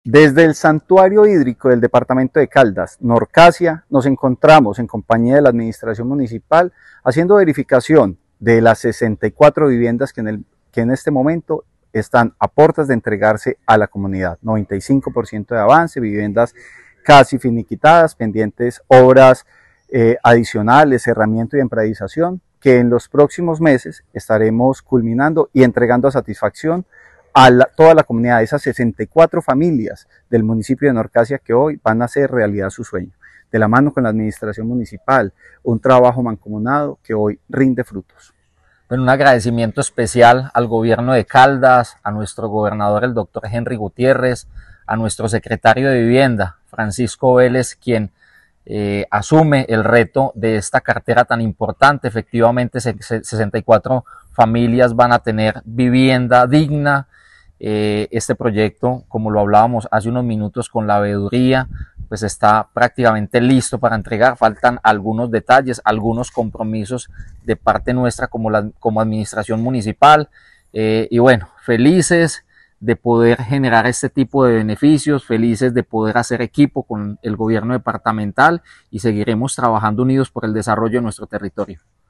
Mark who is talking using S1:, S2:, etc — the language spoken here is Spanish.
S1: Desde el Santuario Hídrico del Departamento de Caldas, Norcasia, nos encontramos en compañía de la Administración Municipal haciendo verificación de las 64 viviendas que en este momento están a puertas de entregarse a la comunidad. 95% de avance, viviendas casi finiquitadas, pendientes obras adicionales, cerramiento y empradización, que en los próximos meses estaremos culminando y entregando a satisfacción a toda la comunidad, esas 64 familias del municipio de Norcasia que hoy van a hacer realidad su sueño, de la mano con la administración municipal, un trabajo mancomunado que hoy rinde frutos.
S2: Bueno, un agradecimiento especial al gobierno de Caldas, a nuestro gobernador, el doctor Henry Gutiérrez, a nuestro secretario de Vivienda, Francisco Vélez, quien asume el reto de esta cartera tan importante. Efectivamente, 64 familias van a tener vivienda digna. Este proyecto, como lo hablábamos hace unos minutos con la veeduría, pues está prácticamente listo para entregar. Faltan algunos detalles, algunos compromisos de parte nuestra como administración municipal. Y bueno, felices de poder generar este tipo de beneficios, felices de poder hacer equipo con el gobierno departamental y seguiremos trabajando unidos por el desarrollo de nuestro territorio.